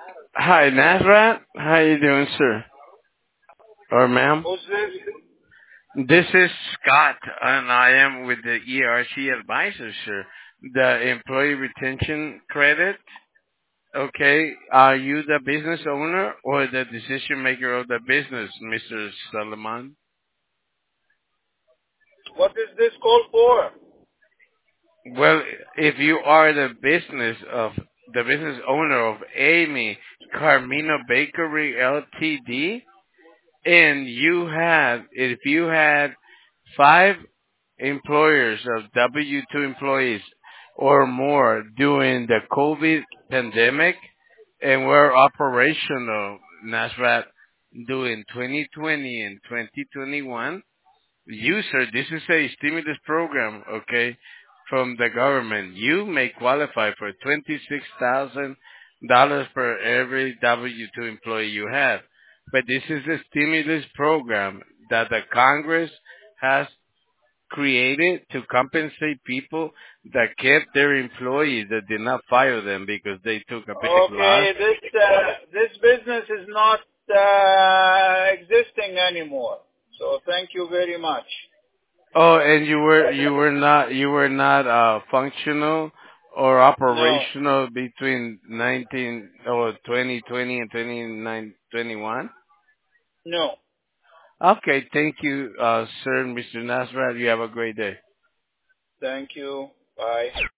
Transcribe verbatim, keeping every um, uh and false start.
Hi, Nazrat. How you doing, sir? Or ma'am? Who's this? This is Scott, and I am with the E R C Advisors, sir. The Employee Retention Credit. Okay. Are you the business owner or the decision maker of the business, Mister Solomon? What is this call for? Well, if you are the business of the business owner of Amy Carmino Bakery Ltd, and you had, if you had five employers of W two employees or more during the COVID pandemic, and were operational, Nasrat, during twenty twenty and twenty twenty-one, you, sir, this is a stimulus program, okay, from the government. You may qualify for twenty-six thousand dollars per every W two employee you have. But this is a stimulus program that the Congress has created to compensate people that kept their employees, that did not fire them because they took a big loss. Okay, this uh, this business is not uh, existing anymore. So thank you very much. Oh, and you were you were not you were not uh functional or No, operational between nineteen or twenty twenty and twenty nine twenty one. no. Okay, thank you, uh, sir, Mister Nasrat. You have a great day. Thank you. Bye.